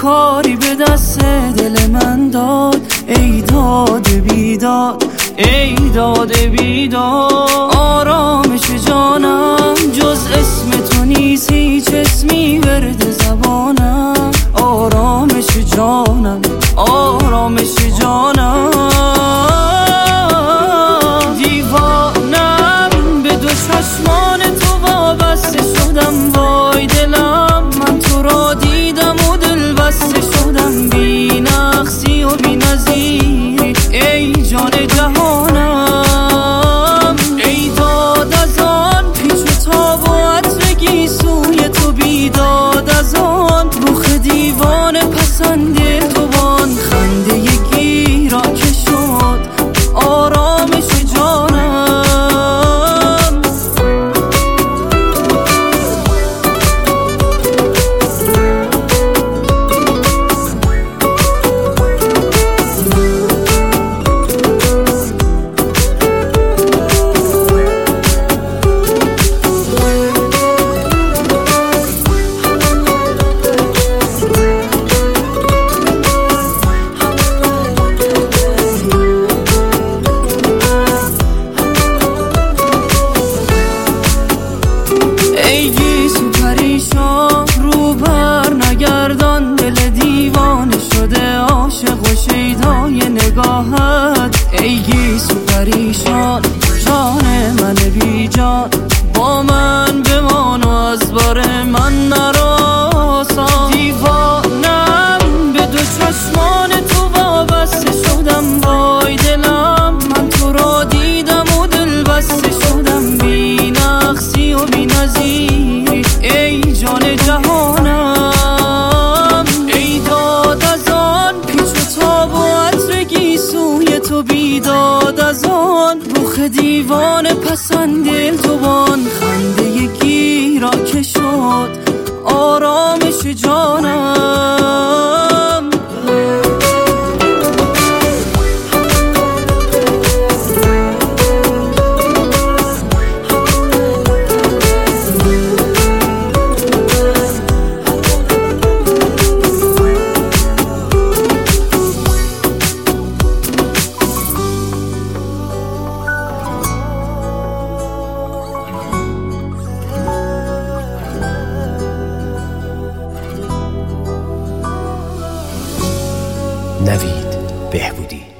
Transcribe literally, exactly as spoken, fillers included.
کاری به دست دل من داد، ای داد بیداد، ای داد بیداد. آرامش جانم جز اسم تو نیست، هیچ اسمی ورد زبانم. آرامش جانم، آرامش جانم. دیوانم به دو چشمان تو وابسته شدم، وای دلم من تو را دیدم و دل بسته شدم. بی نقصی و بی نظیری ای جان جهانم، ای داد از آن پیچ و تاب و عطر گیسوی تو، بیداد از آن رخ دیوان پسند تو، بان خنده گیرا که شد آرامش جانم. رو بر نگردان، دل دیوانه شده عاشق و شیدای نگاهت. ای گیسو پریشان جان من بی جان، با من بمان و از بار من نراسان. دیوانم به دو چشمان تو وابسته شدم، وای دلم من تو را دیدم و دل بسته شدم. بی نقصی و بی نظیری ای جان جهانم، ای داد از آن پیچ و تاب و عطر گیسوی تو، بیداد از آن رخ دیوان پسند تو، بان خنده گیرا که شد آرامش جانم. نوید بهبودی.